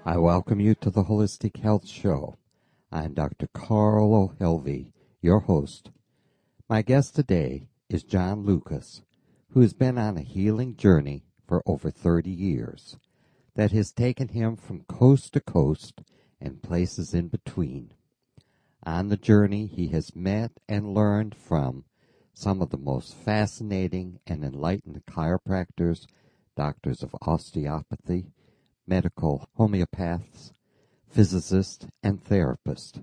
I welcome you to the Holistic Health Show. I'm Dr. Carl O'Helvey, your host. My guest today is John Lucas, who has been on a healing journey for over 30 years that has taken him from coast to coast and places in between. On the journey, he has met and learned from some of the most fascinating and enlightened chiropractors, doctors of osteopathy, medical homeopaths, physicists, and therapists.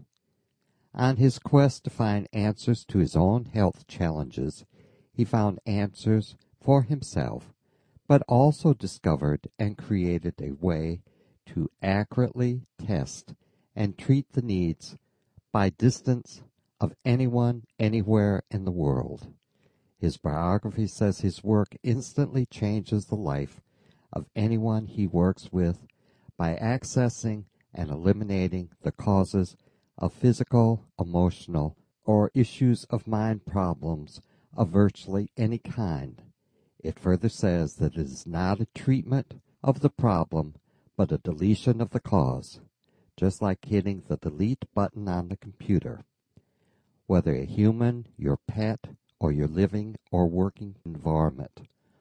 On his quest to find answers to his own health challenges, he found answers for himself, but also discovered and created a way to accurately test and treat the needs by distance of anyone, anywhere in the world. His biography says his work instantly changes the life of anyone he works with by accessing and eliminating the causes of physical, emotional, or issues of mind problems of virtually any kind. It further says that it is not a treatment of the problem, but a deletion of the cause, just like hitting the delete button on the computer. Whether a human, your pet, or your living or working environment,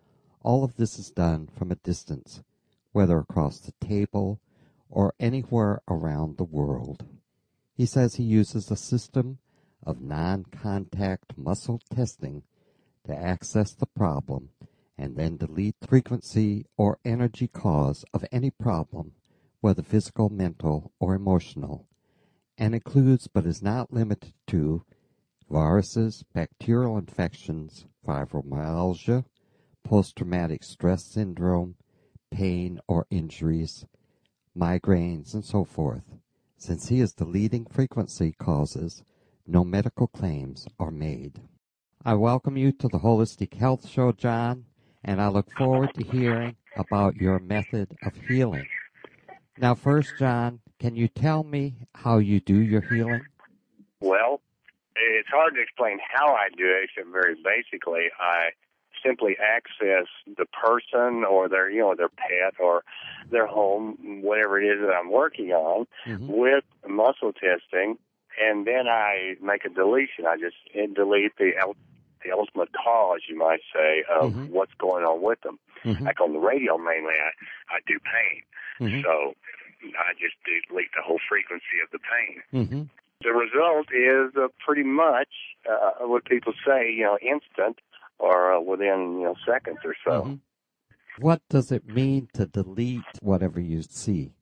all of this is done from a distance, whether across the table or anywhere around the world. He says he uses a system of non-contact muscle testing to access the problem and then delete the frequency or energy cause of any problem, whether physical, mental, or emotional, and includes but is not limited to viruses, bacterial infections, fibromyalgia, post-traumatic stress syndrome, pain or injuries, migraines, and so forth. Since he is deleting frequency causes, no medical claims are made. I welcome you to the Holistic Health Show, John, and I look forward to hearing about your method of healing. Now, first, John, can you tell me how you do your healing? Well, it's hard to explain how I do it, except very basically, I simply access the person or their pet or their home, whatever it is that I'm working on, with muscle testing, and then I make a deletion. I just delete the ultimate cause, you might say, of what's going on with them. Like on the radio, mainly, I do pain. So I just delete the whole frequency of the pain. The result is pretty much what people say, instant or within seconds or so. What does it mean to delete whatever you see?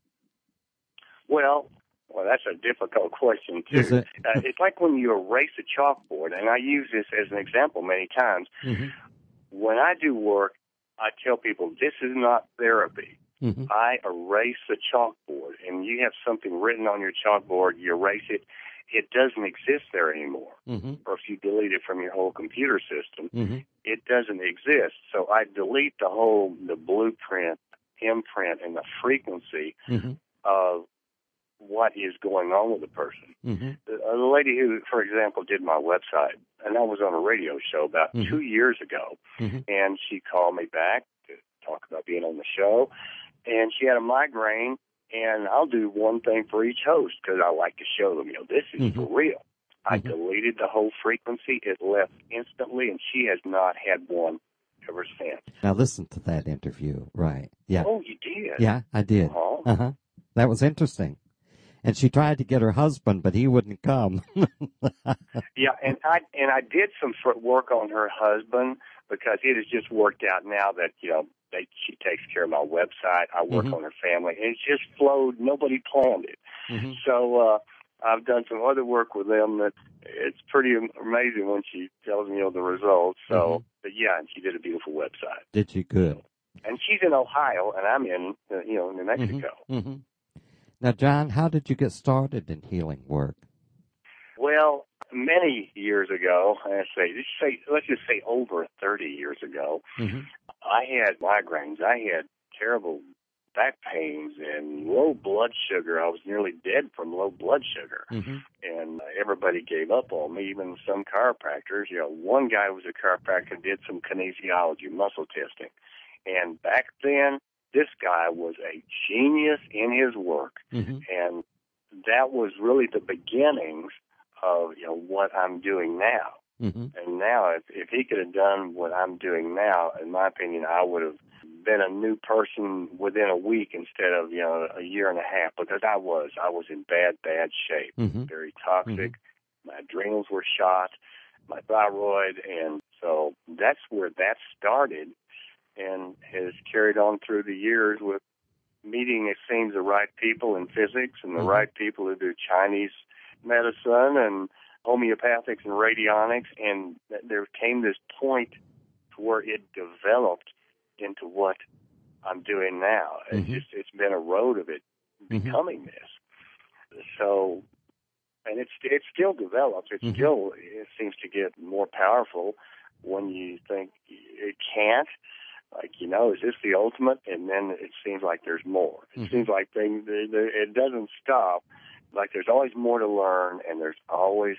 Well, that's a difficult question, too. Is it? It's like when you erase a chalkboard, and I use this as an example many times. When I do work, I tell people this is not therapy. I erase the chalkboard, and you have something written on your chalkboard, you erase it, it doesn't exist there anymore. Or if you delete it from your whole computer system, it doesn't exist. So I delete the blueprint, imprint, and the frequency of what is going on with the person. The lady who, for example, did my website, and I was on a radio show about 2 years ago, and she called me back to talk about being on the show, and she had a migraine, and I'll do one thing for each host because I like to show them, this is for real. I deleted the whole frequency. It left instantly, and she has not had one ever since. Now listen to that interview, right? Yeah. Oh, you did? Yeah, I did. That was interesting. And she tried to get her husband, but he wouldn't come. Yeah, and I did some work on her husband because it has just worked out now that she takes care of my website. I work on her family, and it's just flowed. Nobody planned it. So I've done some other work with them that it's pretty amazing when she tells me the results. So, but yeah, and she did a beautiful website. Did she? Good. And she's in Ohio, and I'm in New Mexico. Now, John, how did you get started in healing work? Well, many years ago, let's just say over 30 years ago, I had migraines. I had terrible back pains and low blood sugar. I was nearly dead from low blood sugar. And everybody gave up on me, even some chiropractors. One guy was a chiropractor, did some kinesiology, muscle testing. And back then, this guy was a genius in his work, and that was really the beginnings of what I'm doing now. And now, if he could have done what I'm doing now, in my opinion, I would have been a new person within a week instead of a year and a half, because I was in bad shape, very toxic. My adrenals were shot, my thyroid, and so that's where that started, and has carried on through the years with meeting, it seems, the right people in physics and the right people who do Chinese medicine and homeopathics and radionics, and there came this point to where it developed into what I'm doing now. It's been a road of it becoming this. So, and it still develops. It seems to get more powerful when you think it can't. Like, is this the ultimate? And then it seems like there's more. It seems like it doesn't stop. Like there's always more to learn, and there's always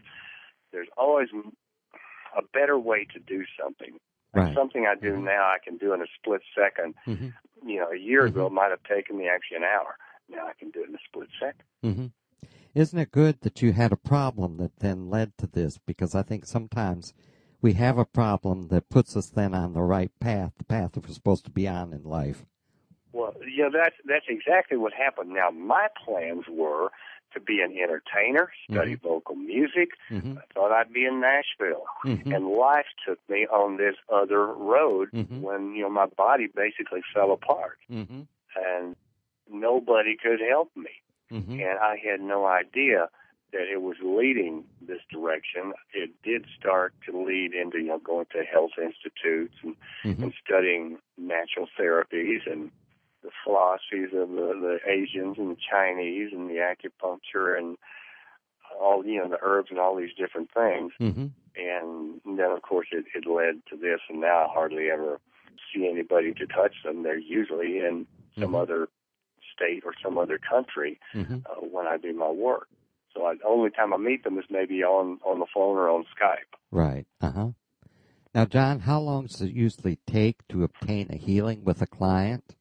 a better way to do something. Like something I do now, I can do in a split second. A year ago, it might have taken me actually an hour. Now I can do it in a split second. Isn't it good that you had a problem that then led to this? Because I think sometimes we have a problem that puts us then on the right path, the path that we're supposed to be on in life. Well, that's exactly what happened. Now, my plans were to be an entertainer, study vocal music. I thought I'd be in Nashville. And life took me on this other road when, my body basically fell apart. And nobody could help me. And I had no idea that it was leading this direction. It did start to lead into, going to health institutes and studying natural therapies and the philosophies of the Asians and the Chinese and the acupuncture and all, the herbs and all these different things. And then, of course, it led to this, and now I hardly ever see anybody to touch them. They're usually in some other state or some other country when I do my work. So the only time I meet them is maybe on the phone or on Skype. Right. Now, John, how long does it usually take to obtain a healing with a client?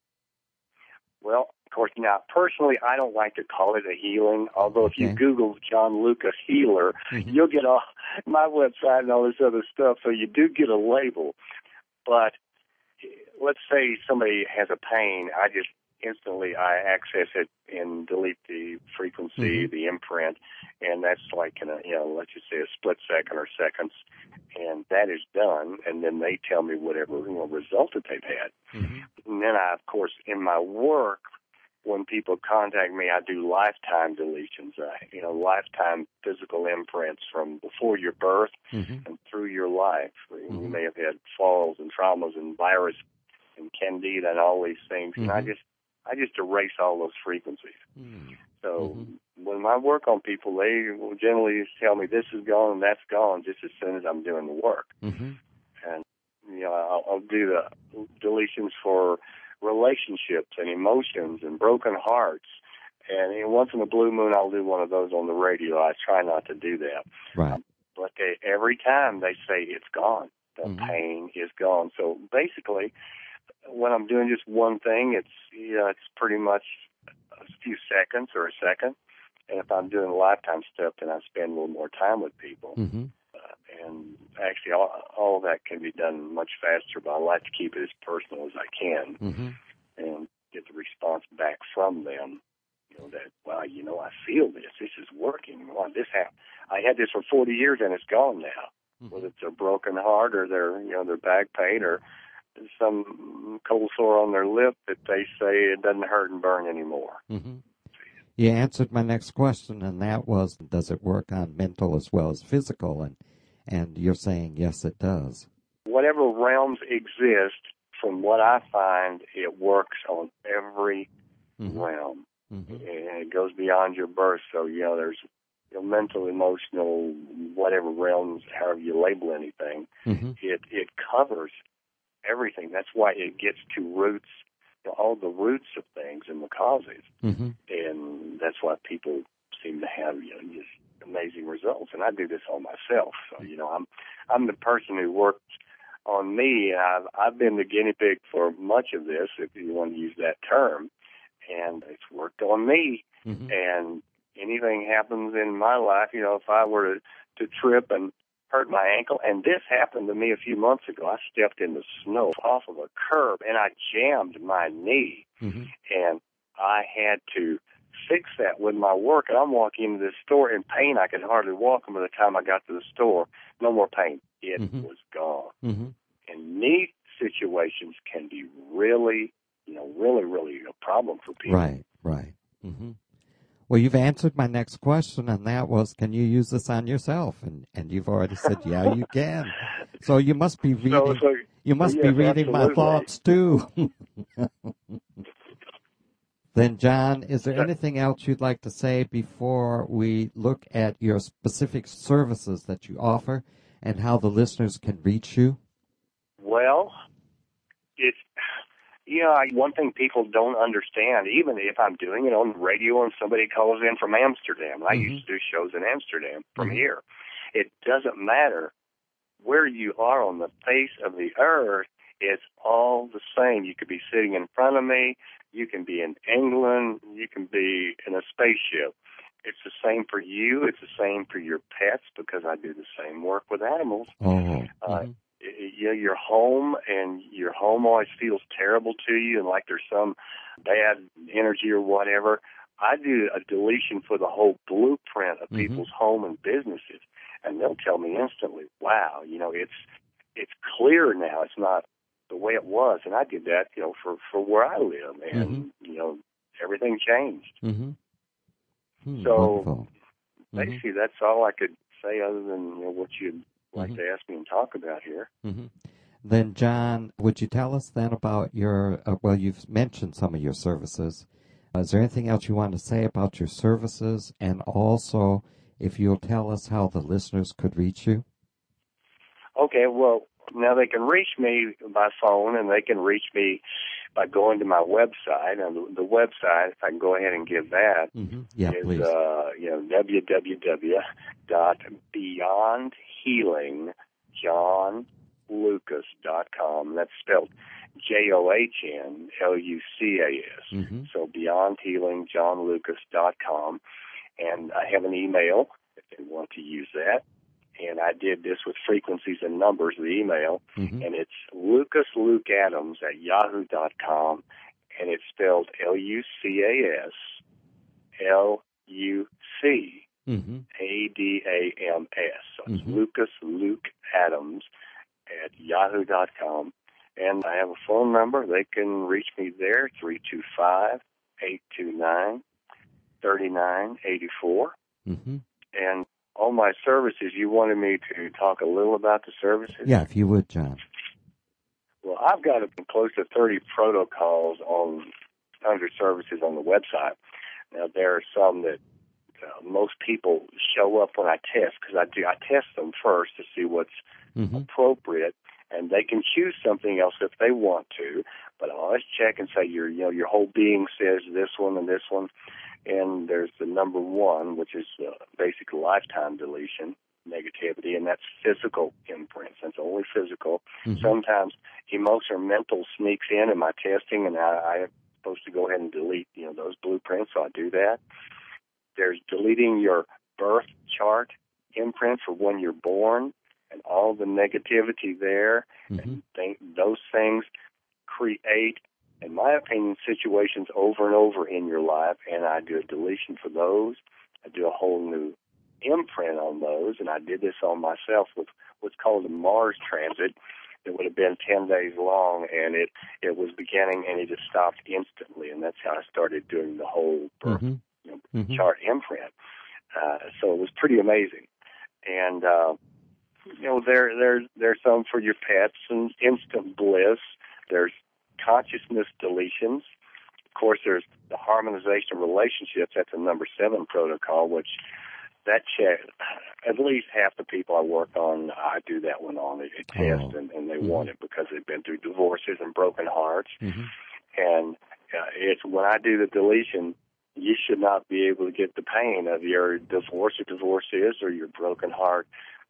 Well, of course, now, personally, I don't like to call it a healing, although if you Google John Lucas Healer, you'll get my website and all this other stuff, so you do get a label. But let's say somebody has a pain, I just instantly I access it and delete the frequency, the imprint, and that's like let's just say a split second or seconds, and that is done, and then they tell me whatever result that they've had. And then I, of course, in my work, when people contact me, I do lifetime deletions, lifetime physical imprints from before your birth and through your life. You may have had falls and traumas and virus and candida and all these things, and I just erase all those frequencies. So when I work on people, they will generally tell me this is gone and that's gone just as soon as I'm doing the work. And, I'll do the deletions for relationships and emotions and broken hearts. And once in a blue moon, I'll do one of those on the radio. I try not to do that. Right. But every time they say it's gone, the pain is gone. So basically, when I'm doing just one thing, it's pretty much a few seconds or a second. And if I'm doing a lifetime stuff, then I spend a little more time with people. And actually, all of that can be done much faster, but I like to keep it as personal as I can and get the response back from them. That, well, I feel this. This is working. Wow, this happened. I had this for 40 years, and it's gone now. Whether it's a broken heart or their back pain or some cold sore on their lip that they say it doesn't hurt and burn anymore. You answered my next question, and that was, does it work on mental as well as physical? And you're saying, yes, it does. Whatever realms exist, from what I find, it works on every realm. And it goes beyond your birth. So, there's mental, emotional, whatever realms, however you label anything, it covers everything. That's why it gets to roots, all the roots of things and the causes. And that's why people seem to have, just amazing results. And I do this all myself. So, I'm the person who worked on me. I've been the guinea pig for much of this, if you want to use that term, and it's worked on me. And anything happens in my life, if I were to trip and hurt my ankle, and this happened to me a few months ago. I stepped in the snow off of a curb, and I jammed my knee, and I had to fix that with my work. And I'm walking into this store in pain. I could hardly walk, and by the time I got to the store, no more pain. It was gone. And knee situations can be really, really a problem for people. Right. Well, you've answered my next question, and that was, can you use this on yourself? And you've already said, yeah, you can. So you must be reading. You must be reading absolutely. my thoughts too. Then, John, is there anything else you'd like to say before we look at your specific services that you offer and how the listeners can reach you? Well, it's. One thing people don't understand, even if I'm doing it on the radio and somebody calls in from Amsterdam, I used to do shows in Amsterdam from here, it doesn't matter where you are on the face of the earth, it's all the same. You could be sitting in front of me, you can be in England, you can be in a spaceship. It's the same for you, it's the same for your pets, because I do the same work with animals. You're home, and your home always feels terrible to you and like there's some bad energy or whatever. I do a deletion for the whole blueprint of people's home and businesses, and they'll tell me instantly, wow, it's clear now. It's not the way it was. And I did that, for where I live, and, everything changed. So basically that's all I could say other than what you'd like to ask me and talk about here. Then, John, would you tell us then about your, you've mentioned some of your services. Is there anything else you want to say about your services? And also, if you'll tell us how the listeners could reach you? Okay, well, now they can reach me by phone, and they can reach me by going to my website. And the website, if I can go ahead and give that, is please. www.beyondhealingjohnlucas.com. That's spelled JOHNLUCAS. So beyondhealingjohnlucas.com. And I have an email if they want to use that. And I did this with frequencies and numbers, the email, and it's lucaslukeadams@yahoo.com, and it's spelled LUCASLUCADAMS So it's Lucas Luke Adams at yahoo.com. And I have a phone number. They can reach me there, 325-829-3984. And all my services, you wanted me to talk a little about the services? Yeah, if you would, John. Well, I've got close to 30 protocols under services on the website. Now, there are some that most people show up when I test, because I test them first to see what's appropriate, and they can choose something else if they want to. But I always check and say your whole being says this one and this one. And there's the number one, which is basic lifetime deletion, negativity, and that's physical imprints. That's only physical. Sometimes emotional or mental sneaks in my testing, and I'm supposed to go ahead and delete, those blueprints, so I do that. There's deleting your birth chart imprint for when you're born, and all the negativity there. And those things create, in my opinion, situations over and over in your life, and I do a deletion for those. I do a whole new imprint on those, and I did this on myself with what's called a Mars transit. It would have been 10 days long, and it was beginning, and it just stopped instantly, and that's how I started doing the whole birth chart imprint. So it was pretty amazing. And, there's some for your pets and instant bliss. There's consciousness deletions. Of course, there's the harmonization of relationships. That's a number 7 protocol, which that at least half the people I work on, I do that one on. They test, and they want it because they've been through divorces and broken hearts. And it's when I do the deletion, you should not be able to get the pain of your divorce or divorces or your broken heart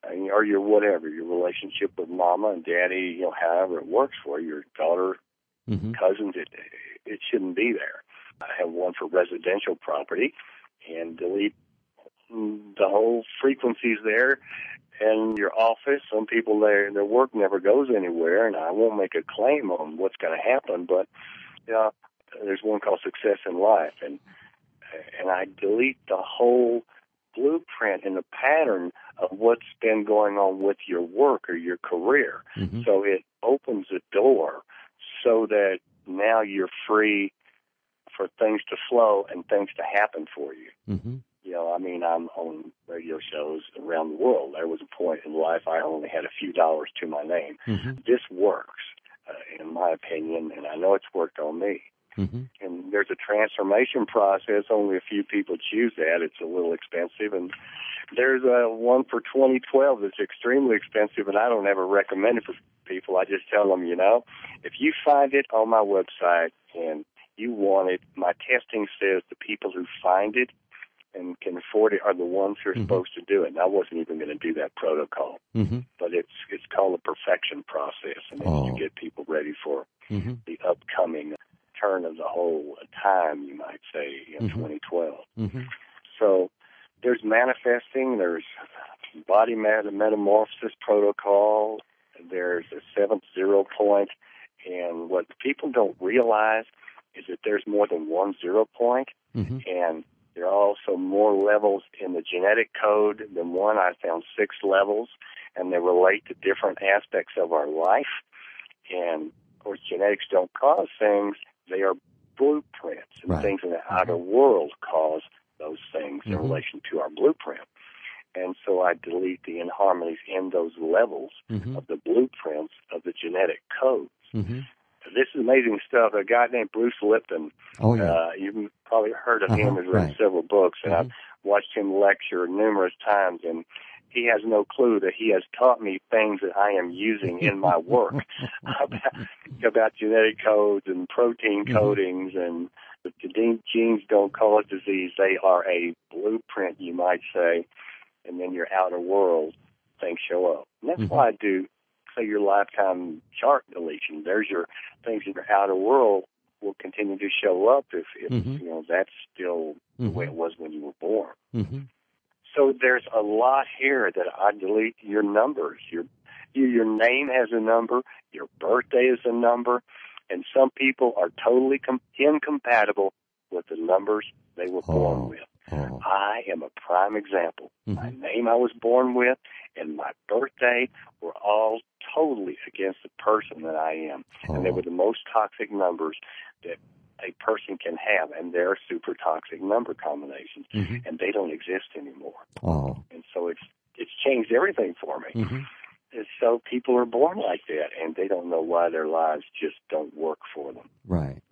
or your whatever, your relationship with mama and daddy, however it works for you, your daughter, cousins, it shouldn't be there. I have one for residential property and delete the whole frequencies there. And your office, some people, their work never goes anywhere, and I won't make a claim on what's going to happen, but there's one called Success in Life, and I delete the whole blueprint and the pattern of what's been going on with your work or your career. So it opens the door so that now you're free for things to flow and things to happen for you. I'm on radio shows around the world. There was a point in life I only had a few dollars to my name. This works, in my opinion, and I know it's worked on me. And there's a transformation process. Only a few people choose that. It's a little expensive. And there's one for 2012 that's extremely expensive, and I don't ever recommend it for people. I just tell them, if you find it on my website and you want it, my testing says the people who find it and can afford it are the ones who are supposed to do it. And I wasn't even going to do that protocol. But it's called the perfection process, and it's to get people ready for the upcoming turn of the whole time, you might say, in 2012. So there's manifesting, there's body metamorphosis protocol, there's a 7th 0 point, and what people don't realize is that there's more than one 0 point, and there are also more levels in the genetic code than one. I found 6 levels, and they relate to different aspects of our life. And, of course, genetics don't cause things. They are blueprints, and things in the outer world cause those things in relation to our blueprint. And so I delete the inharmonies in those levels of the blueprints of the genetic codes. This is amazing stuff. A guy named Bruce Lipton, you've probably heard of him. He's written several books, and I've watched him lecture numerous times, and he has no clue that he has taught me things that I am using in my work about genetic codes and protein codings, and the genes don't cause disease. They are a blueprint, you might say, and then your outer world, things show up. And that's why I do, say, your lifetime chart deletion. There's your things in your outer world will continue to show up if that's still the way it was when you were born. So there's a lot here that I delete. Your numbers, your name has a number, your birthday is a number, and some people are totally incompatible with the numbers they were born with. I am a prime example. My name I was born with and my birthday were all totally against the person that I am. And they were the most toxic numbers that a person can have, and they're super toxic number combinations, and they don't exist anymore. And so it's changed everything for me. And so people are born like that, and they don't know why their lives just don't work for them. Right.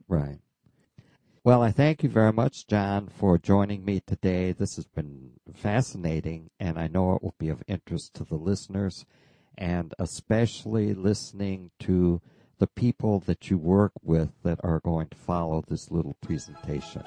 Well, I thank you very much, John, for joining me today. This has been fascinating, and I know it will be of interest to the listeners, and especially listening to the people that you work with that are going to follow this little presentation.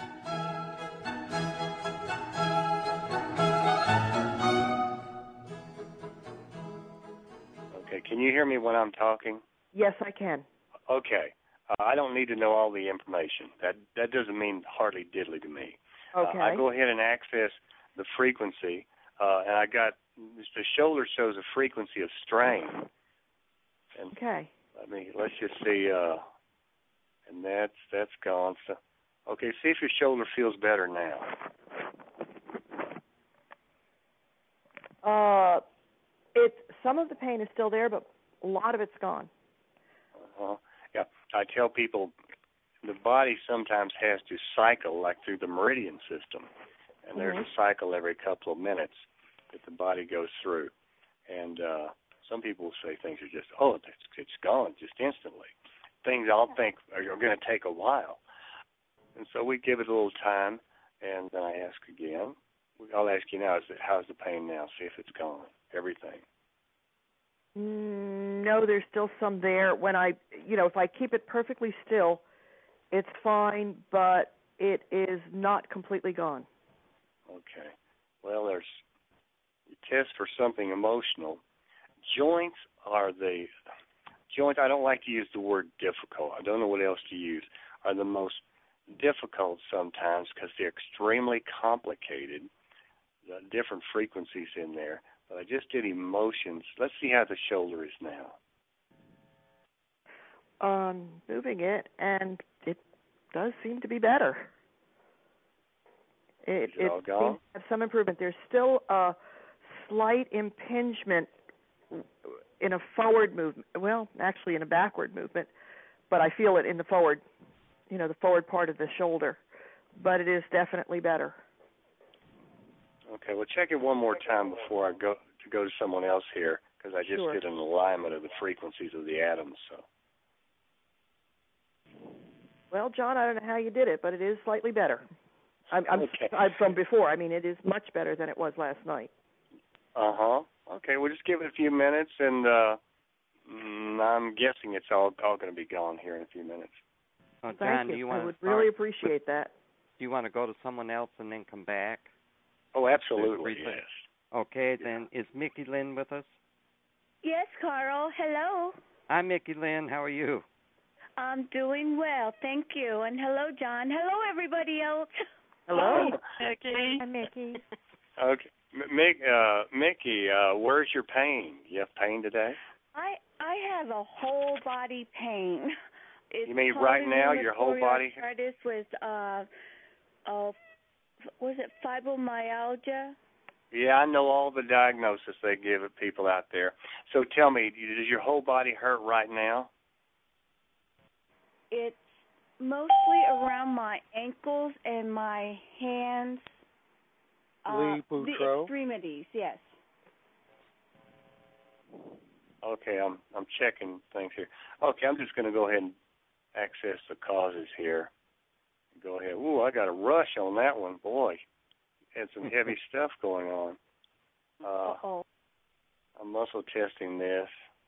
Okay, can you hear me when I'm talking? Yes, I can. Okay. I don't need to know all the information. That doesn't mean hardly diddly to me. Okay. I go ahead and access the frequency, and I got the shoulder shows a frequency of strain. And okay. Let's just see, and that's gone. So, okay, see if your shoulder feels better now. Some of the pain is still there, but a lot of it's gone. Yeah, I tell people the body sometimes has to cycle, like through the meridian system, and there's a cycle every couple of minutes that the body goes through. And some people will say things are just, it's gone just instantly. Things I'll think are going to take a while. And so we give it a little time, and then I ask again. I'll ask you now, how's the pain now? See if it's gone, everything. No, there's still some there. When if I keep it perfectly still, it's fine, but it is not completely gone. Okay. Well, you test for something emotional. Joints are the joints. I don't like to use the word difficult. I don't know what else to use. Are the most difficult sometimes because they're extremely complicated. The different frequencies in there. But I just did emotions. Let's see how the shoulder is now. Moving it, and it does seem to be better. It seems to have some improvement. There's still a slight impingement in a forward movement. Well, actually in a backward movement, but I feel it in the forward, the forward part of the shoulder. But it is definitely better. Okay, well, check it one more time before I go to someone else here, because I just did an alignment of the frequencies of the atoms. So. Well, John, I don't know how you did it, but it is slightly better. I'm from before. I mean, it is much better than it was last night. Okay, we'll just give it a few minutes, and I'm guessing it's all going to be gone here in a few minutes. John, Thank you. I would really appreciate that. Do you want to go to someone else and then come back? Oh, absolutely, yes. Okay, then is Mickey Lynn with us? Yes, Carl. Hello. Hi, Mickey Lynn. How are you? I'm doing well, thank you. And hello, John. Hello, everybody else. Hello, Mickey. Hi, Mickey. Okay, Mickey, where's your pain? You have pain today? I have a whole body pain. It's you mean right now, your whole body? Arthritis with was it fibromyalgia? Yeah, I know all the diagnosis they give people out there. So tell me, does your whole body hurt right now? It's mostly around my ankles and my hands. The extremities, yes. Okay, I'm checking things here. Okay, I'm just going to go ahead and access the causes here. Go ahead. Ooh, I got a rush on that one. Boy, had some heavy stuff going on. I'm muscle testing this.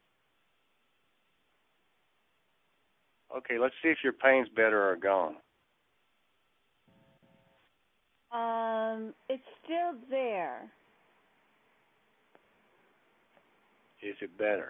Okay, let's see if your pain's better or gone. It's still there. Is it better?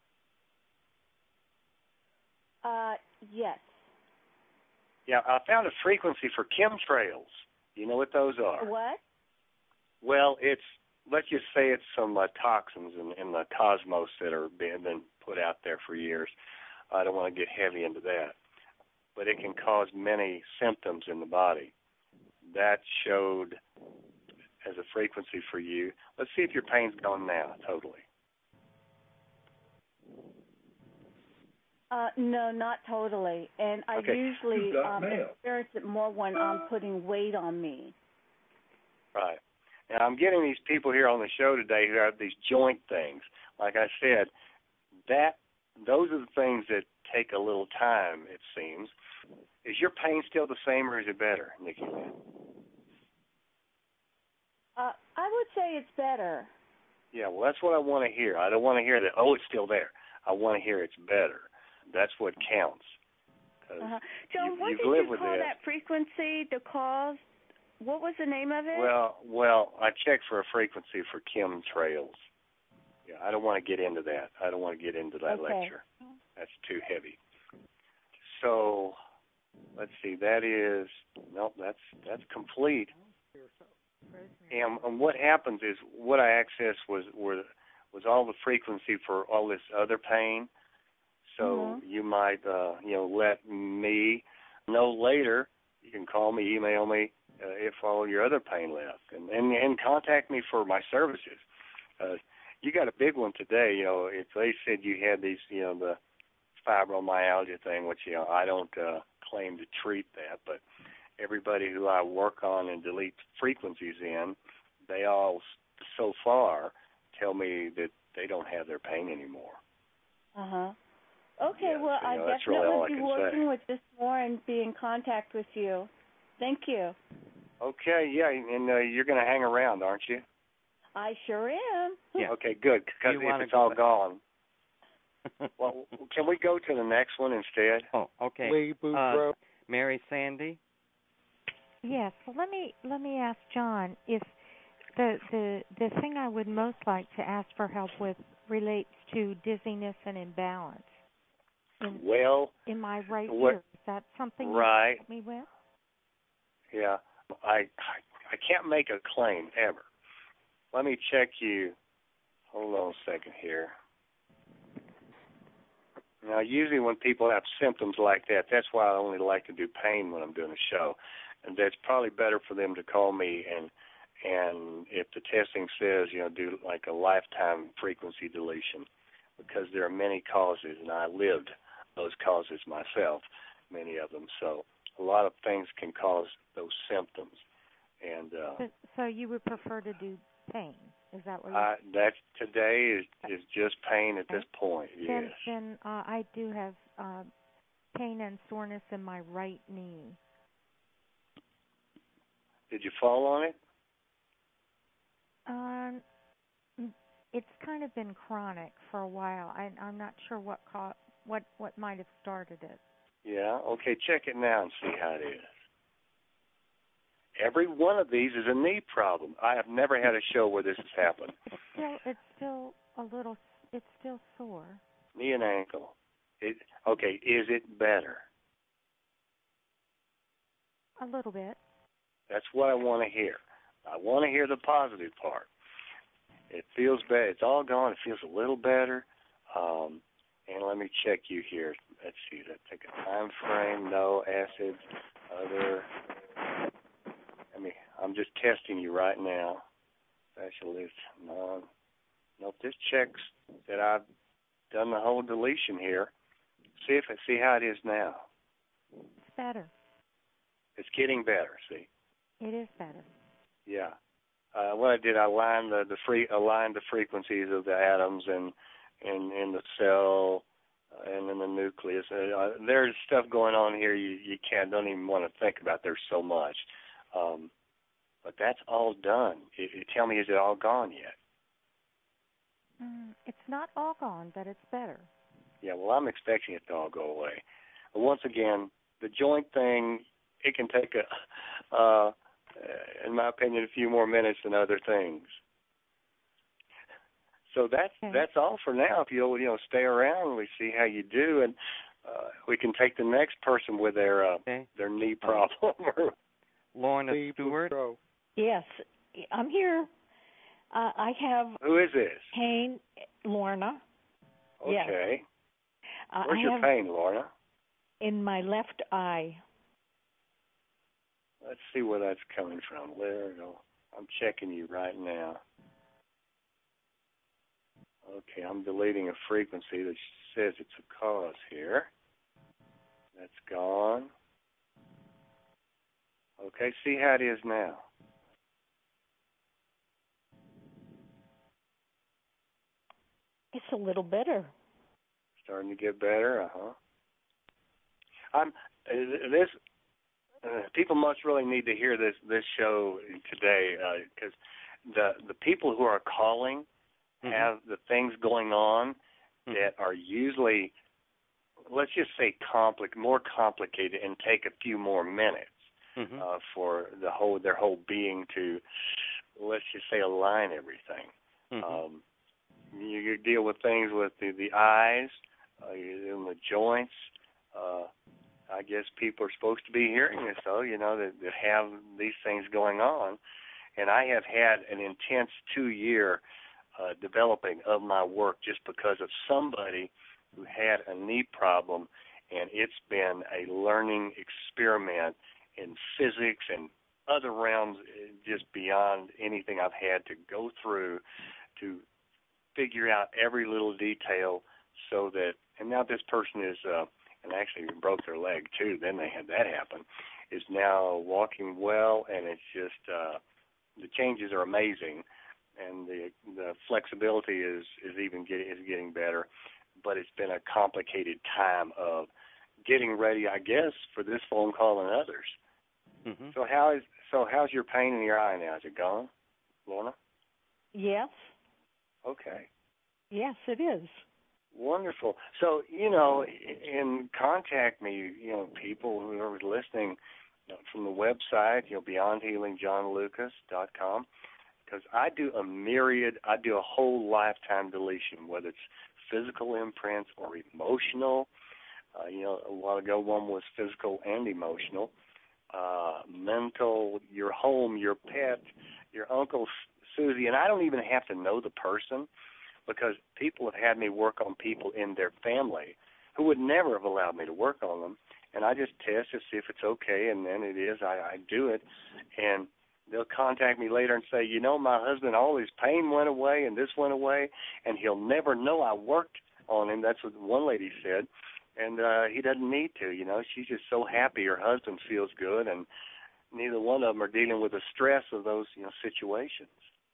Yes. Yeah, I found a frequency for chemtrails. You know what those are? What? Well, let's just say it's some toxins in the cosmos that are been put out there for years. I don't want to get heavy into that. But it can cause many symptoms in the body. That showed as a frequency for you. Let's see if your pain's gone now, totally. No, not totally. And I usually experience it more when I'm putting weight on me. Right. Now, I'm getting these people here on the show today who have these joint things. Like I said, those are the things that take a little time, it seems. Is your pain still the same or is it better, Nikki? I would say it's better. Yeah, well, that's what I want to hear. I don't want to hear that, oh, it's still there. I want to hear it's better. That's what counts. John, what did you call that frequency, the cause? What was the name of it? Well, I checked for a frequency for chemtrails. Yeah, I don't want to get into that. I don't want to get into that lecture. That's too heavy. So, let's see. That's complete. And what happens is what I accessed was all the frequency for all this other pain. So you might, let me know later. You can call me, email me if all your other pain left, and contact me for my services. You got a big one today. If they said you had these, the fibromyalgia thing, which I don't claim to treat that, but everybody who I work on and delete frequencies in, they all so far tell me that they don't have their pain anymore. Okay, well, I definitely will be working with this more and be in contact with you. Thank you. Okay, yeah, and you're going to hang around, aren't you? I sure am. Yeah. Okay, good, because if it's all gone. Well, can we go to the next one instead? Oh, okay. Mary Sandy? Yes. Well, let me ask John if The thing I would most like to ask for help with relates to dizziness and imbalance. In my right ear, is that something you can help me with? Yeah, I can't make a claim ever. Let me check you. Hold on a second here. Now, usually when people have symptoms like that, that's why I only like to do pain when I'm doing a show. And that's probably better for them to call me and if the testing says, do like a lifetime frequency deletion, because there are many causes, and I lived those causes myself, many of them. So a lot of things can cause those symptoms. And so you would prefer to do pain? Is that what that today is just pain at this point? Yes. Then I do have pain and soreness in my right knee. Did you fall on it? It's kind of been chronic for a while. I'm not sure what might have started it. Yeah. Okay. Check it now and see how it is. Every one of these is a knee problem. I have never had a show where this has happened. It's still sore. Knee and ankle. Okay. Is it better? A little bit. That's what I want to hear. I want to hear the positive part. It feels better. It's all gone. It feels a little better. And let me check you here. Let's see. Let's take a time frame. No acids. Other. I'm just testing you right now. Specialist. None. Nope. This checks that I've done the whole deletion here. See how it is now. It's better. It's getting better. See. It is better. Yeah. What I did, I aligned the frequencies of the atoms and in the cell and in the nucleus. There's stuff going on here you don't even want to think about. There's so much. But that's all done. Tell me, is it all gone yet? It's not all gone, but it's better. Yeah, well, I'm expecting it to all go away. But once again, the joint thing, it can take in my opinion, a few more minutes than other things. So that's all for now. If you'll stay around, we see how you do, and we can take the next person with their knee problem. Lorna Stewart. Yes, I'm here. I have. Who is this? Pain, Lorna. Okay. Yes. Where's your pain, Lorna? In my left eye. Let's see where that's coming from. There we go. I'm checking you right now. Okay, I'm deleting a frequency that says it's a cause here. That's gone. Okay, see how it is now. It's a little better. Starting to get better, people must really need to hear this show today because the people who are calling have the things going on that are usually, let's just say, more complicated and take a few more minutes for their whole being to, let's just say, align everything. You deal with things with the eyes, in the joints. I guess people are supposed to be hearing this, though, that have these things going on. And I have had an intense 2-year developing of my work just because of somebody who had a knee problem, and it's been a learning experiment in physics and other realms just beyond anything I've had to go through to figure out every little detail so that, and now this person is, and actually broke their leg too, then they had that happen, is now walking well, and it's just, the changes are amazing, and the flexibility is getting better, but it's been a complicated time of getting ready, I guess, for this phone call and others. So how's your pain in your eye now? Is it gone, Lorna? Yes. Okay. Yes, it is. Wonderful. So, contact me, people who are listening from the website, beyondhealingjohnlucas.com. because I do a whole lifetime deletion, whether it's physical imprints or emotional. A while ago one was physical and emotional. Mental, your home, your pet, your Uncle Susie, and I don't even have to know the person, because people have had me work on people in their family who would never have allowed me to work on them, and I just test to see if it's okay, and then it is. I do it, and they'll contact me later and say, my husband, all his pain went away and this went away, and he'll never know I worked on him. That's what one lady said, and he doesn't need to. She's just so happy her husband feels good, and neither one of them are dealing with the stress of those situations.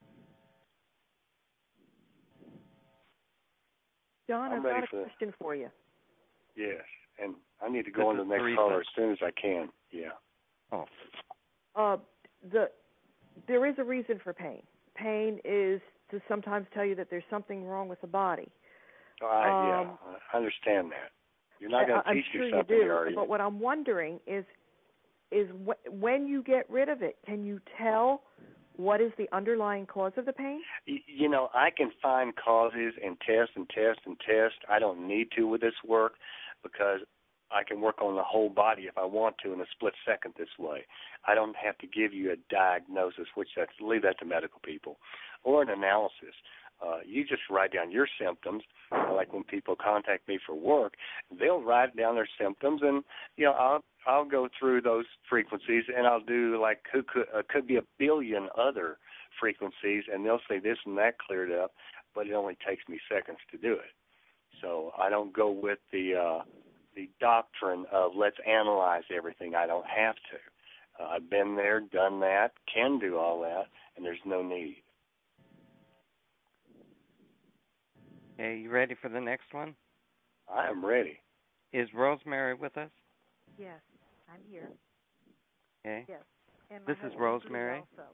John, I've got a question for you. Yes, and I need to go on to the next caller as soon as I can. Yeah. Oh. There is a reason for pain. Pain is to sometimes tell you that there's something wrong with the body. I understand that. You're not going to teach me something, are you? But what I'm wondering is when you get rid of it, can you tell what is the underlying cause of the pain? I can find causes and test and test and test. I don't need to with this work, because I can work on the whole body if I want to in a split second this way. I don't have to give you a diagnosis, leave that to medical people, or an analysis. You just write down your symptoms. Like when people contact me for work, they'll write down their symptoms, and I'll go through those frequencies, and I'll do could be a billion other frequencies, and they'll say this and that cleared up, but it only takes me seconds to do it. So I don't go with the doctrine of let's analyze everything. I don't have to. I've been there, done that, can do all that, and there's no need. Okay, you ready for the next one? I am ready. Is Rosemary with us? Yes, I'm here. Okay. Yes. And this is Rosemary. Also.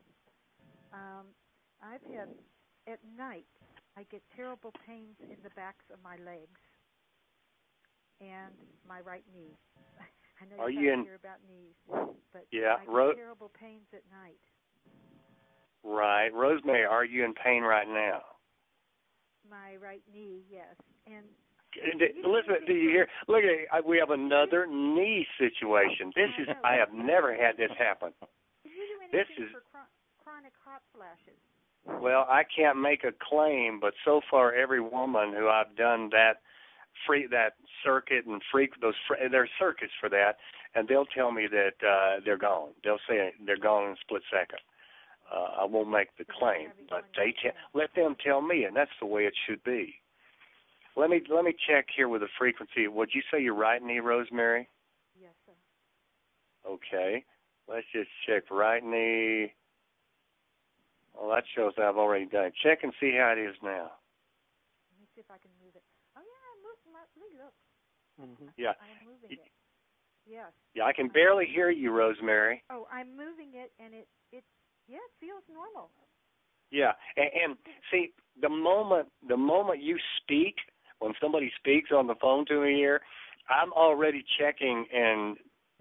I've had, at night, I get terrible pains in the backs of my legs and my right knee. I know you hear about knees, but I get terrible pains at night. Right. Rosemary, are you in pain right now? My right knee, yes. And listen, do you hear? Look, we have another knee situation. I have never had this happen. Do you do anything for chronic hot flashes? Well, I can't make a claim, but so far every woman who I've done that circuit and there's circuits for that, and they'll tell me that they're gone. They'll say they're gone in a split second. I won't make the claim, but let them tell me, and that's the way it should be. Let me check here with the frequency. Would you say your right knee, Rosemary? Yes, sir. Okay. Let's just check right knee. Well, that shows I've already done it. Check and see how it is now. Let me see if I can move it. Oh, yeah, look. Mm-hmm. Yeah. I'm moving it. Yes. Yeah, I can barely hear you, Rosemary. Oh, I'm moving it, and it feels normal. Yeah, and see, the moment you speak, when somebody speaks on the phone to me here, I'm already checking and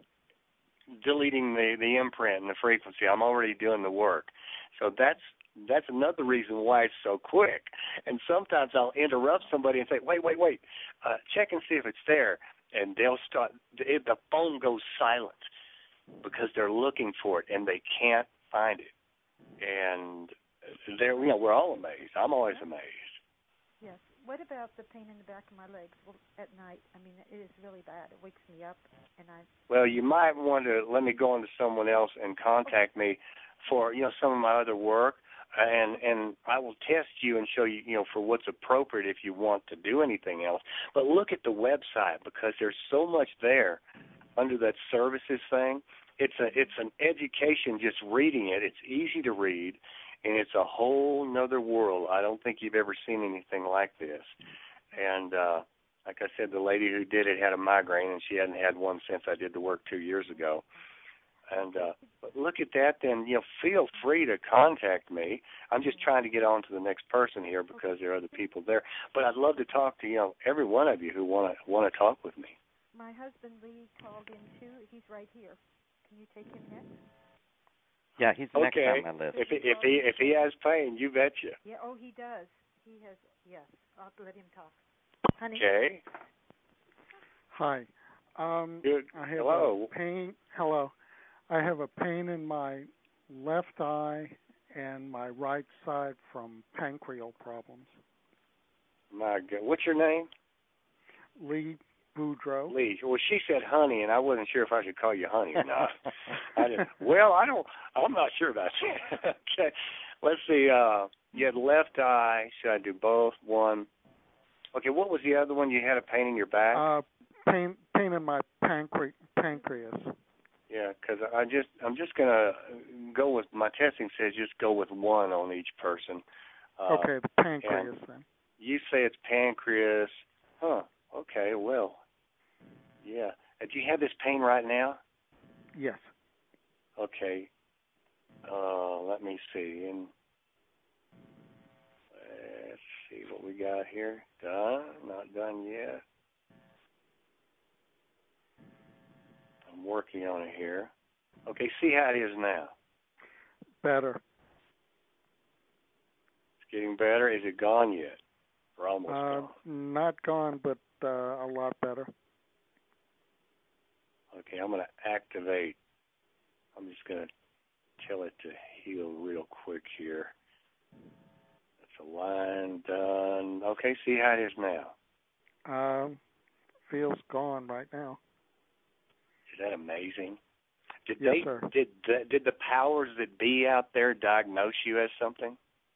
deleting the imprint and the frequency. I'm already doing the work. So that's another reason why it's so quick. And sometimes I'll interrupt somebody and say, wait, check and see if it's there. And they'll start, the phone goes silent because they're looking for it and they can't find it. And we're all amazed. I'm always amazed. Yes. What about the pain in the back of my legs? Well, at night, I mean, it is really bad. It wakes me up, and Well, you might want to let me go on to someone else and contact me for some of my other work, and I will test you and show you for what's appropriate if you want to do anything else. But look at the website, because there's so much there under that services thing. It's an education just reading it. It's easy to read, and it's a whole nother world. I don't think you've ever seen anything like this. And like I said, the lady who did it had a migraine, and she hadn't had one since I did the work 2 years ago. And but look at that, then feel free to contact me. I'm just trying to get on to the next person here because there are other people there. But I'd love to talk to every one of you who want to talk with me. My husband Lee called in too. He's right here. Can you take him next? Yeah, he's next on my list. If he has pain, you betcha. Yeah. Oh, he does. He has. Yes. I'll let him talk. Honey. Okay. Hi. Good. I have Hello. a pain. Hello. I have a pain in my left eye and my right side from pancreal problems. My God. What's your name? Lee Boudreaux. Lee. Well, she said honey, and I wasn't sure if I should call you honey or not. I'm not sure about that. Okay. Let's see. You had left eye. Should I do both? One. Okay. What was the other one? You had a pain in your back. Pain in my pancreas. Yeah, because I'm just gonna go with my testing says just go with one on each person. Okay, the pancreas then. You say it's pancreas. Huh. Okay. Well. Yeah. Do you have this pain right now? Yes. Okay. Let me see. And let's see what we got here. Done? Not done yet. I'm working on it here. Okay, see how it is now. Better. It's getting better. Is it gone yet? Or almost gone? Not gone, but a lot better. Okay, I'm going to activate. I'm just going to tell it to heal real quick here. That's a line done. Okay, see how it is now. Feels gone right now. Is that amazing? Yes, sir. Did the powers that be out there diagnose you as something?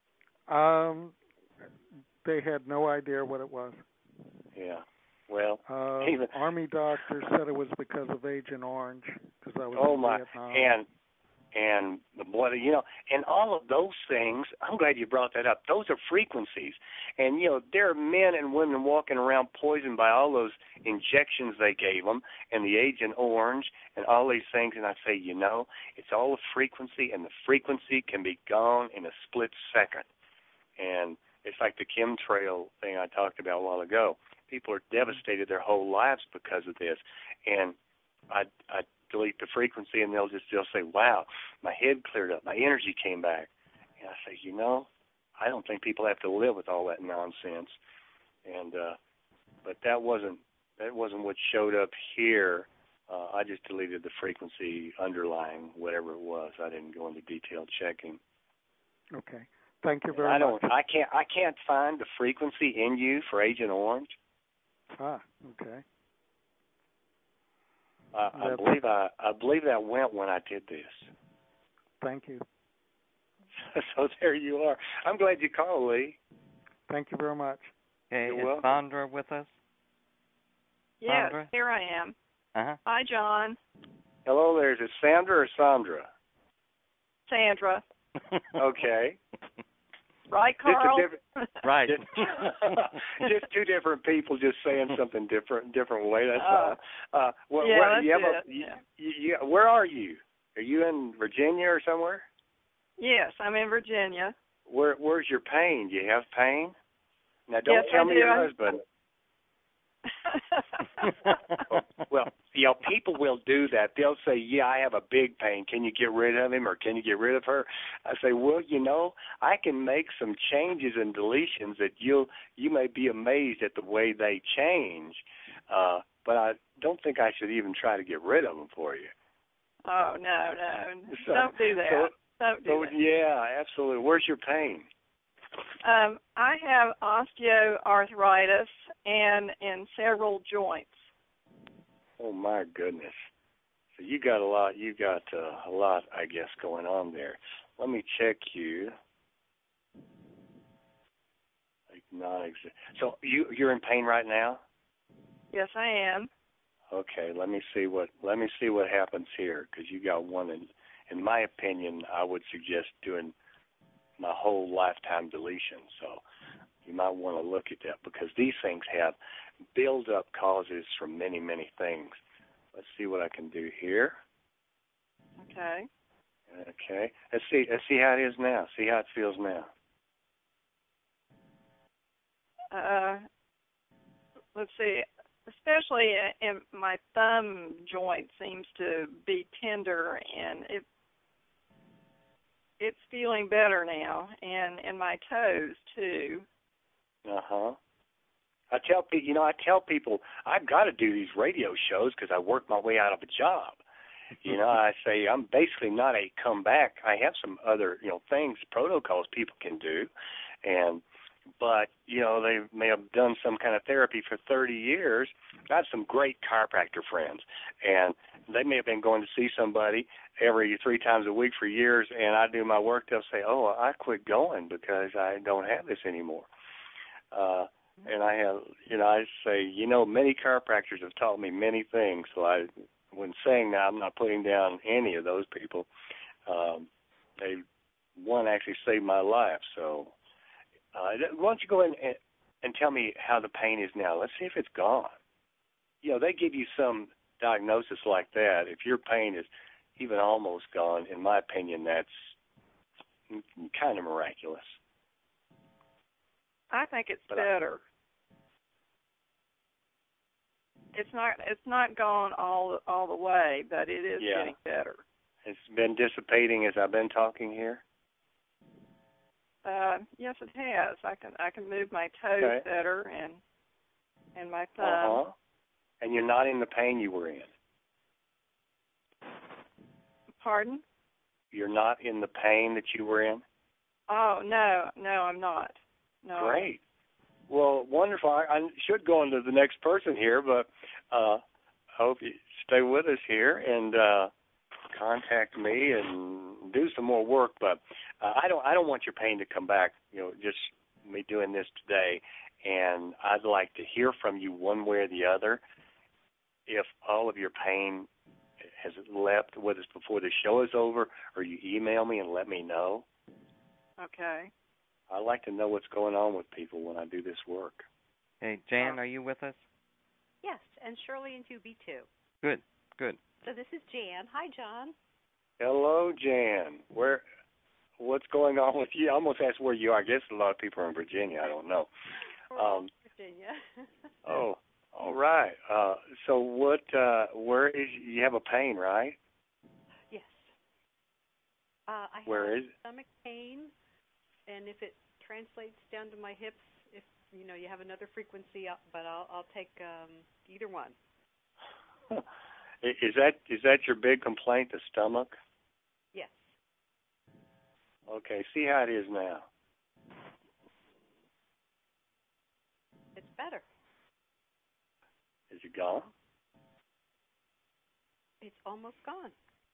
They had no idea what it was. Yeah. Well, Army doctors said it was because of Agent Orange, because I was in Vietnam. And the blood, and all of those things, I'm glad you brought that up. Those are frequencies. And, there are men and women walking around poisoned by all those injections they gave them and the Agent Orange and all these things. And I say, it's all a frequency, and the frequency can be gone in a split second. And it's like the chemtrail thing I talked about a while ago. People are devastated their whole lives because of this. And I delete the frequency, and they'll say, wow, my head cleared up, my energy came back. And I say, I don't think people have to live with all that nonsense. And but that wasn't what showed up here. I just deleted the frequency underlying whatever it was. I didn't go into detailed checking. Okay. Thank you very much. I can't find the frequency in you for Agent Orange. Ah, okay. I believe that went when I did this. Thank you. So there you are. I'm glad you called, Lee. Thank you very much. Okay, is Sandra with us? Yes, Sandra? Here I am. Uh-huh. Hi, John. Hello there. Is it Sandra or Sandra? Sandra. Okay. Right, Carl? Right. Just two different people just saying something different way. That's all. Where are you? Are you in Virginia or somewhere? Yes, I'm in Virginia. Where's your pain? Do you have pain? Now, don't tell me your husband. Well, people will do that. They'll say, yeah, I have a big pain. Can you get rid of him or can you get rid of her? I say, well, I can make some changes and deletions that you may be amazed at the way they change, but I don't think I should even try to get rid of them for you. Oh, no. Don't do that. Don't do that. Yeah, absolutely. Where's your pain? I have osteoarthritis and in several joints. Oh my goodness! So you got a lot. You got a lot, I guess, going on there. Let me check you. So you're in pain right now? Yes, I am. Okay. Let me see what happens here, because you got one. In my opinion, I would suggest doing my whole lifetime deletion. So you might want to look at that, because these things have build-up causes from many, many things. Let's see what I can do here. Okay. Okay. Let's see how it is now. See how it feels now. Let's see. Especially in my thumb joint seems to be tender, and it's feeling better now, and in my toes too. I tell people I've got to do these radio shows because I worked my way out of a job. I say I'm basically not a comeback. I have some other, things, protocols people can do, but they may have done some kind of therapy for 30 years. I have some great chiropractor friends, and they may have been going to see somebody every 3 times a week for years, and I do my work. They'll say, "Oh, I quit going because I don't have this anymore." And I have, I say, many chiropractors have taught me many things. So when saying that, I'm not putting down any of those people. One actually saved my life. So why don't you go in and tell me how the pain is now? Let's see if it's gone. They give you some diagnosis like that. If your pain is even almost gone, in my opinion, that's kind of miraculous. I think it's better. It's not gone all the way, but it is getting better. It's been dissipating as I've been talking here. Yes, it has. I can move my toes better and my thumb. And you're not in the pain you were in. Pardon? You're not in the pain that you were in? Oh, no, I'm not. No. Great. Well, wonderful. I should go on to the next person here, but I hope you stay with us here and contact me and do some more work. But I don't want your pain to come back, just me doing this today. And I'd like to hear from you one way or the other. If all of your pain has left, whether it's before the show is over or you email me and let me know. Okay. I like to know what's going on with people when I do this work. Hey, Jan, are you with us? Yes, and Shirley and 2B2. Good. So this is Jan. Hi, John. Hello, Jan. What's going on with you? I almost asked where you are. I guess a lot of people are in Virginia. I don't know. Virginia. Oh, all right. So where is you have a pain, right? Yes. I where have is stomach pain, and if it translates down to my hips, if you have another frequency, but I'll take either one. Is that your big complaint, the stomach? Yes. Okay. See how it is now. It's better. Is it gone? It's almost gone.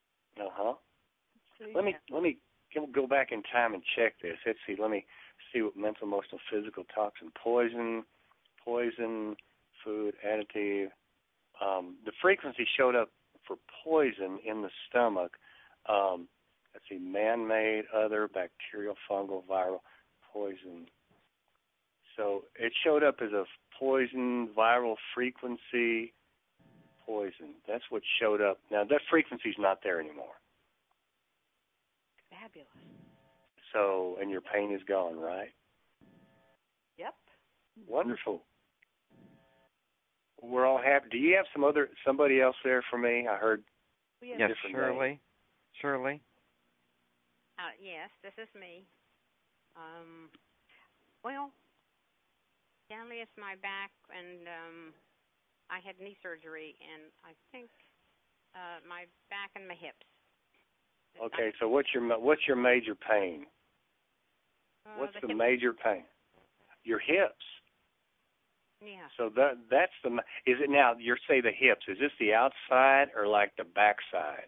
So, let me go back in time and check this. Let's see. Let me see what mental, emotional, physical, toxin, poison, food, additive. The frequency showed up for poison in the stomach. Let's see, man-made, other, bacterial, fungal, viral, poison. So it showed up as a poison, viral frequency, poison. That's what showed up. Now, that frequency's not there anymore. Fabulous. So, and your pain is gone, right? Yep. Wonderful. We're all happy. Do you have somebody else there for me? I heard. Yes, Shirley. Shirley. Yes, this is me. Well, generally it's my back, and I had knee surgery, and I think my back and my hips. Okay, so what's your major pain? What's the major pain? Your hips. Yeah. So that's is it now? You're saying the hips. Is this the outside or like the backside?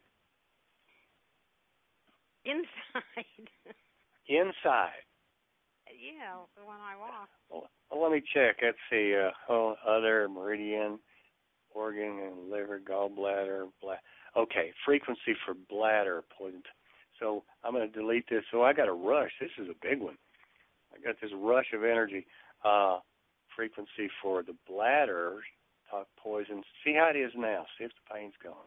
Inside. Inside. Yeah, when I walk. Well, let me check. Let's see. Other meridian, organ, and liver, gallbladder, Okay, frequency for bladder poison. So I'm going to delete this. So I got a rush. This is a big one. I got this rush of energy. Frequency for the bladder, poison. See how it is now. See if the pain's gone.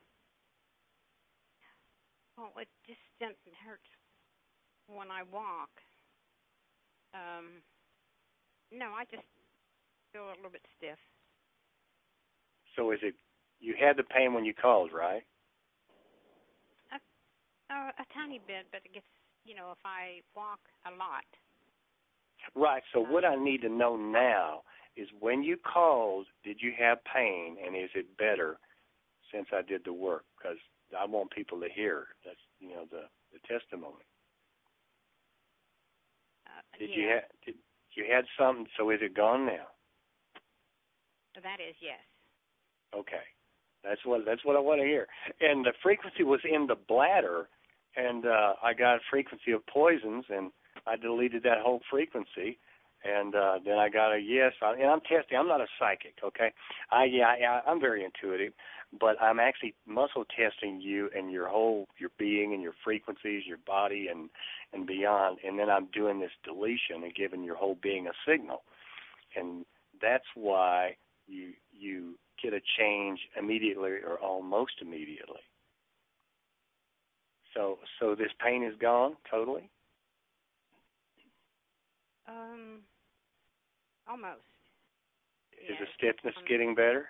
Well, it just doesn't hurt when I walk. No, I just feel a little bit stiff. So is it, you had the pain when you called, right? A tiny bit, but it gets if I walk a lot. Right. So what I need to know now is when you called, did you have pain, and is it better since I did the work? Because I want people to hear. That's the testimony. Did you had something? So is it gone now? That is yes. Okay, that's what I want to hear. And the frequency was in the bladder, and I got a frequency of poisons, and I deleted that whole frequency, and then I got a yes. And I'm testing. I'm not a psychic, okay? I'm very intuitive, but I'm actually muscle testing you and your being and your frequencies, your body, and beyond. And then I'm doing this deletion and giving your whole being a signal, and that's why you get a change immediately or almost immediately. So this pain is gone totally? Almost. Is the stiffness getting better?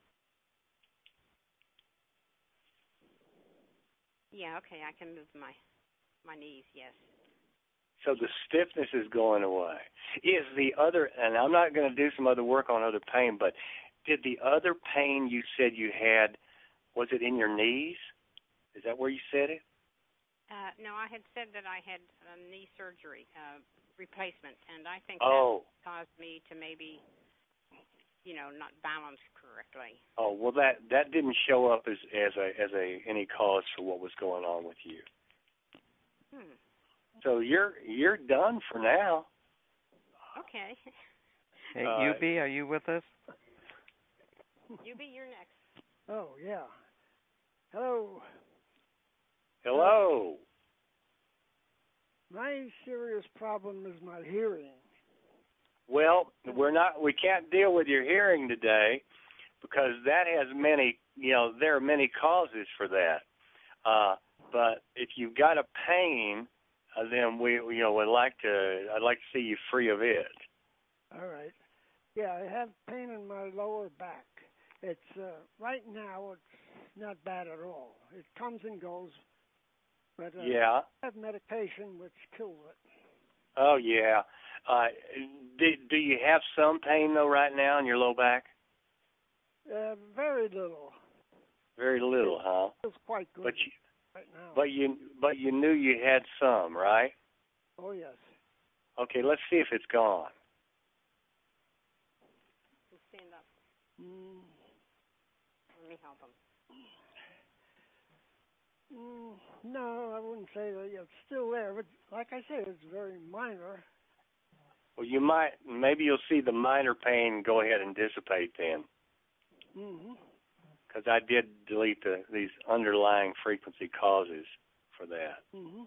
Yeah, okay, I can move my knees, yes. So the stiffness is going away. Is the other, and I'm not going to do some other work on other pain, but did the other pain you said you had, was it in your knees? Is that where you said it? No, I had said that I had knee surgery replacement, and I think that caused me to maybe, not balance correctly. Oh, well, that didn't show up as any cause for what was going on with you. So you're done for now. Okay. Hey, UB, are you with us? UB, you're next. Oh, yeah. Hello. Hello. My serious problem is my hearing. Well, we can't deal with your hearing today because that has many, there are many causes for that. But if you've got a pain, then I'd like to see you free of it. All right. Yeah, I have pain in my lower back. It's right now it's not bad at all. It comes and goes, but I have medication which kills it. Oh yeah. Do you have some pain though right now in your low back? Very little. Very little, huh? It feels quite good right now. But you knew you had some, right? Oh yes. Okay, let's see if it's gone. Stand up. Let me help him. No, I wouldn't say that it's still there, but like I said, it's very minor. Well, maybe you'll see the minor pain go ahead and dissipate then. Because I did delete these underlying frequency causes for that.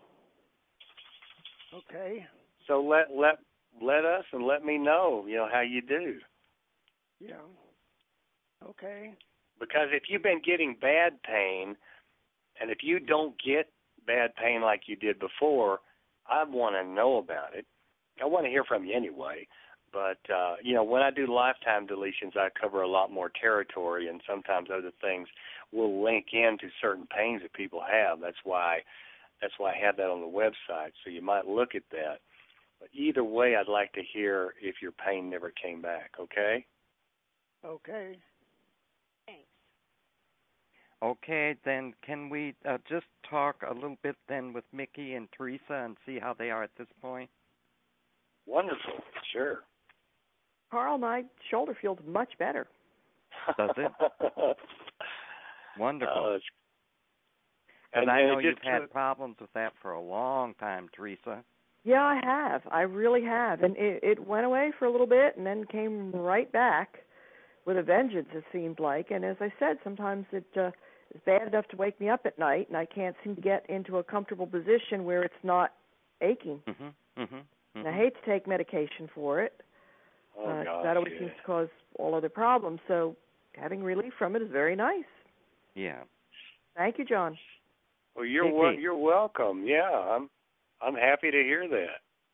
Okay. So let us and let me know, how you do. Yeah. Okay. Because if you've been getting bad pain, and if you don't get bad pain like you did before, I want to know about it. I want to hear from you anyway. But, when I do lifetime deletions, I cover a lot more territory, and sometimes other things will link into certain pains that people have. That's why I have that on the website, so you might look at that. But either way, I'd like to hear if your pain never came back, okay? Okay. Thanks. Okay, then can we just talk a little bit then with Mickey and Teresa and see how they are at this point? Wonderful. Sure. Carl, my shoulder feels much better. Does it? Wonderful. And I know you've had problems with that for a long time, Teresa. Yeah, I have. I really have. And it went away for a little bit and then came right back with a vengeance, it seemed like. And as I said, sometimes it is bad enough to wake me up at night, and I can't seem to get into a comfortable position where it's not aching. And I hate to take medication for it. That always seems to cause all other problems. So having relief from it is very nice. Yeah. Thank you, John. Well, you're welcome. Yeah, I'm happy to hear that.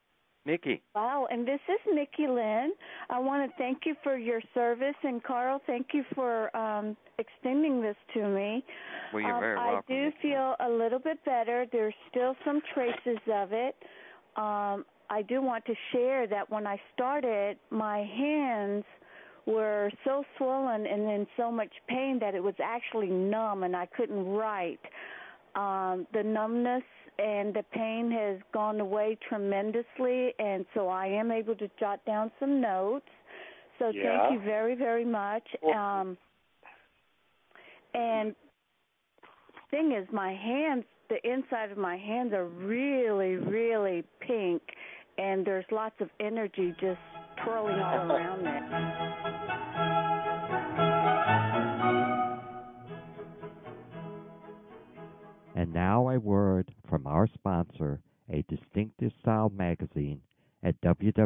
Mickey. Wow, and this is Mickey Lynn. I want to thank you for your service, and Carl, thank you for extending this to me. Well, you're very welcome. I do feel a little bit better. There's still some traces of it. I do want to share that when I started, my hands were so swollen and in so much pain that it was actually numb and I couldn't write. The numbness and the pain has gone away tremendously, and so I am able to jot down some notes. So thank you very, very much. And thing is, my hands, the inside of my hands are really, really pink, and there's lots of energy just twirling all around it. And now a word from our sponsor, A Distinctive Style magazine at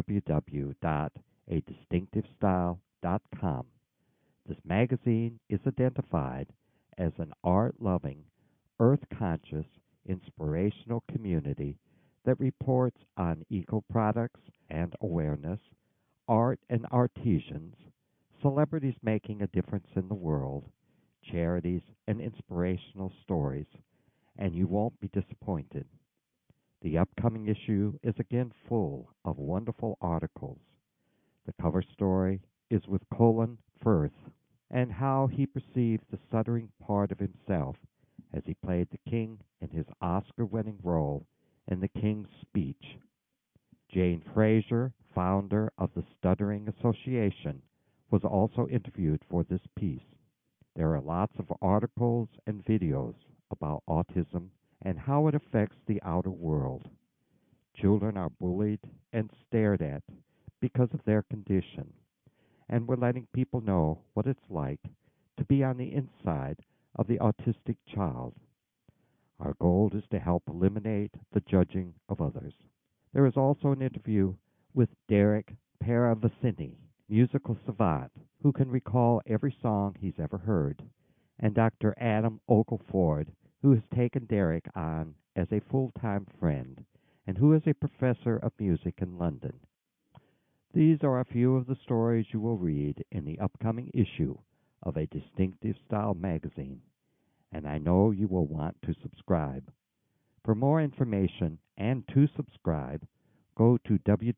www.adistinctivestyle.com. This magazine is identified as an art-loving, earth-conscious, inspirational community that reports on eco-products and awareness, art and artisans, celebrities making a difference in the world, charities and inspirational stories, and you won't be disappointed. The upcoming issue is again full of wonderful articles. The cover story is with Colin Firth and how he perceived the stuttering part of himself as he played the king in his Oscar-winning role in The King's Speech. Jane Fraser, founder of the Stuttering Association, was also interviewed for this piece. There are lots of articles and videos about autism and how it affects the outer world. Children are bullied and stared at because of their condition, and we're letting people know what it's like to be on the inside of the autistic child. Our goal is to help eliminate the judging of others. There is also an interview with Derek Paravicini, musical savant who can recall every song he's ever heard, and Dr. Adam Ogleford, who has taken Derek on as a full-time friend and who is a professor of music in London. These are a few of the stories you will read in the upcoming issue of A Distinctive Style magazine, and I know you will want to subscribe. For more information and to subscribe, go to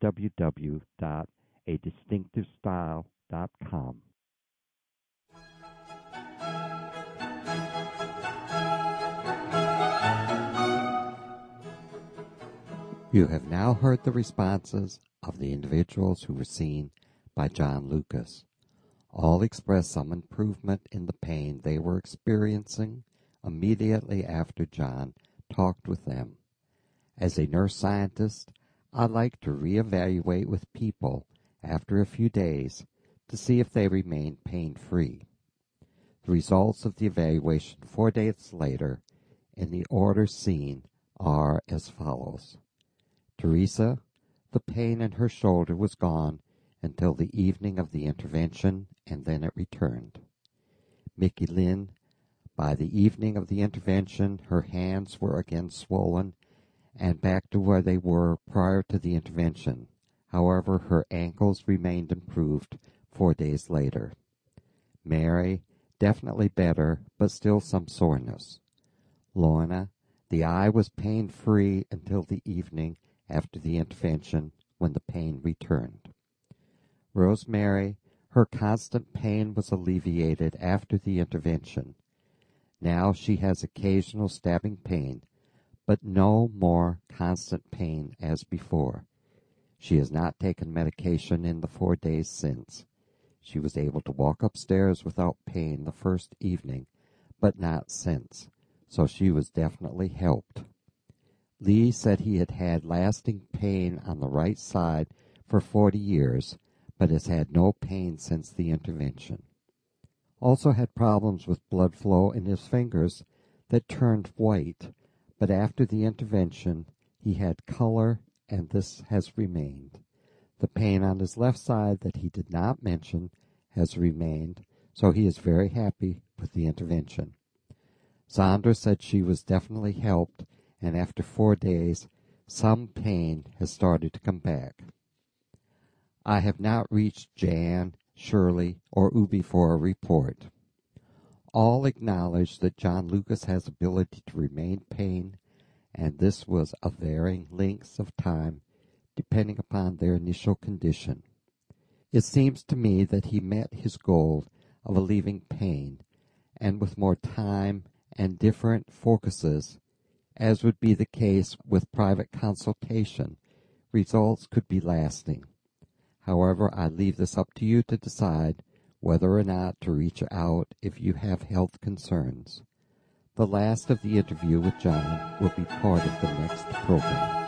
www.adistinctivestyle.com. You have now heard the responses of the individuals who were seen by John Lucas. All expressed some improvement in the pain they were experiencing immediately after John talked with them. As a nurse scientist, I like to reevaluate with people after a few days to see if they remain pain-free. The results of the evaluation 4 days later in the order seen are as follows. Teresa, the pain in her shoulder was gone until the evening of the intervention, and then it returned. Mickey Lynn, by the evening of the intervention, her hands were again swollen and back to where they were prior to the intervention. However, her ankles remained improved 4 days later. Mary, definitely better, but still some soreness. Lorna, the eye was pain-free until the evening after the intervention when the pain returned. Rosemary, her constant pain was alleviated after the intervention. Now she has occasional stabbing pain, but no more constant pain as before. She has not taken medication in the 4 days since. She was able to walk upstairs without pain the first evening, but not since, so she was definitely helped. Lee said he had had lasting pain on the right side for 40 years, but has had no pain since the intervention. Also had problems with blood flow in his fingers that turned white, but after the intervention he had color, and this has remained. The pain on his left side that he did not mention has remained, so he is very happy with the intervention. Sandra said she was definitely helped, and after 4 days some pain has started to come back. I have not reached Jan, Shirley, or Ubi for a report. All acknowledge that John Lucas has ability to remain pain, and this was of varying lengths of time depending upon their initial condition. It seems to me that he met his goal of alleviating pain, and with more time and different focuses, as would be the case with private consultation, results could be lasting. However, I leave this up to you to decide whether or not to reach out if you have health concerns. The last of the interview with John will be part of the next program.